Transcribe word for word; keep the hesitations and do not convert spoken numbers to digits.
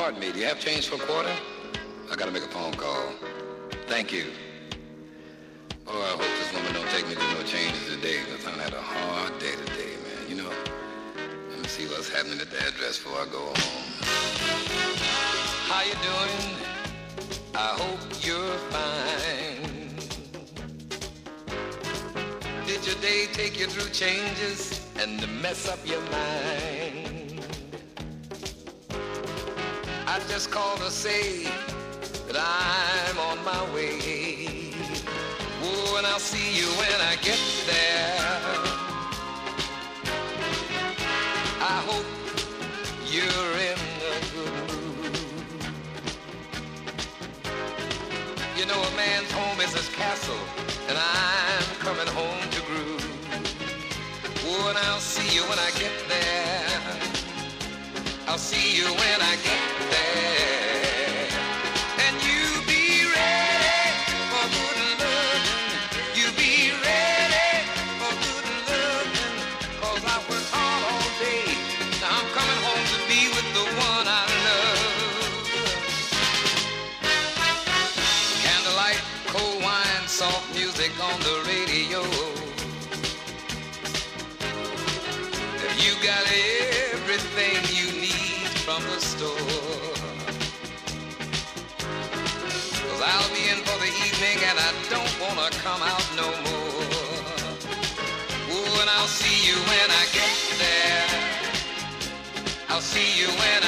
pardon me, do you have change for a quarter? I gotta make a phone call. Thank you. Oh, I hope this woman don't take me to no changes today, because I've had a hard day today, man. You know, let me see what's happening at the address before I go home. How you doing? I hope you're fine. Did your day take you through changes and to mess up your mind? I just called to say that I'm on my way. Oh, and I'll see you when I get there. I hope you're in a good mood. You know, a man's home is his castle, and I'm coming home to groove. Oh, and I'll see you when I get there. I'll see you when I get there. And you be ready for good loving. You be ready for good loving. Cause I worked hard all day. Now I'm coming home to be with the one I love. Candlelight, cold wine, soft music on the radio. If you got everything you need from the store, cause I'll be in for the evening and I don't wanna come out no more. Oh, and I'll see you when I get there. I'll see you when